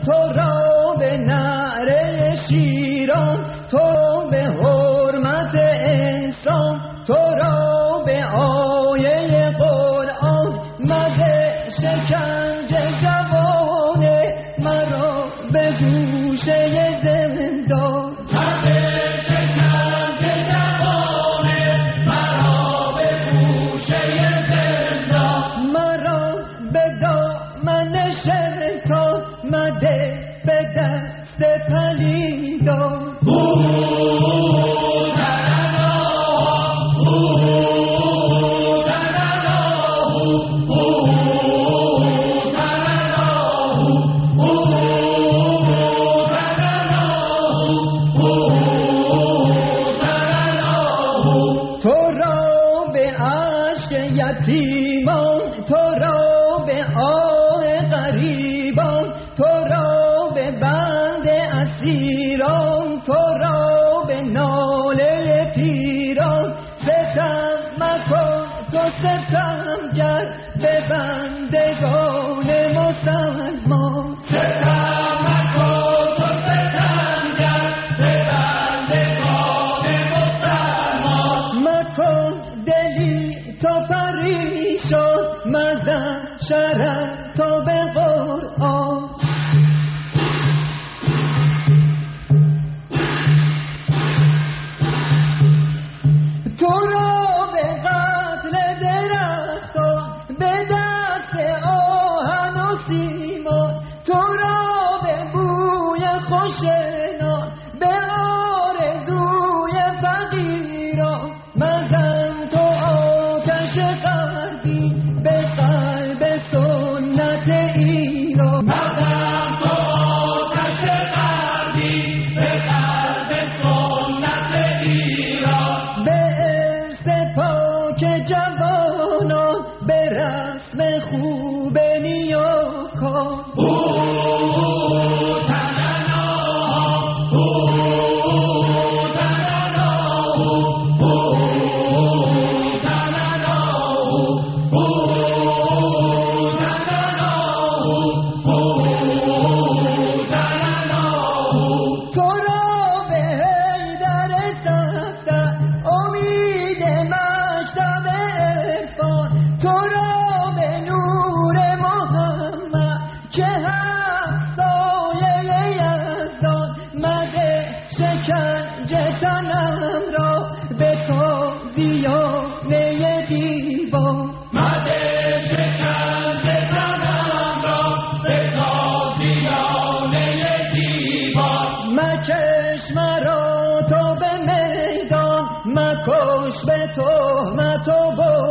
تو را به نعره شیران، تو به حرمت اسلام، تو را به آیه قرآن مده شکنجه جوانه مرا به گوشه زندان. مده شکنجه جوانه مرا به گوشه زندان. مرا به دامن شیطان مده به دست پلیدان. تو را به عشق یتیمان، تو را به آه غریبان، تو را به بند اسیران، تو را به ناله پیران. ستم مکن تو ستمگر به بندگان مسلمان. ستم مکن تو ستمگر به بندگان مسلمان. مکن دلی تو پریشان مزن شرع تو به قرآن. تو را به قتل درختان به دست آهن و سیمان، تو را به بوی خوش نان به آرزوی فقیران. مزن تو آتش غربی به قلب سنت ایران. مزن تو آتش غربی به قلب سنت ایران. به ارث پاک جوانان به رسم خوب نیاکان. تو را به حیدر صفدر امید مکتب عرفان، تو را به نور محمد که هست سایه یزدان. مده شکنجه تنم را به تازیانه دیوان. مده شکنجه تنم را به تازیانه دیوان. مکش مرا تو به میدان، مکش به تهمت و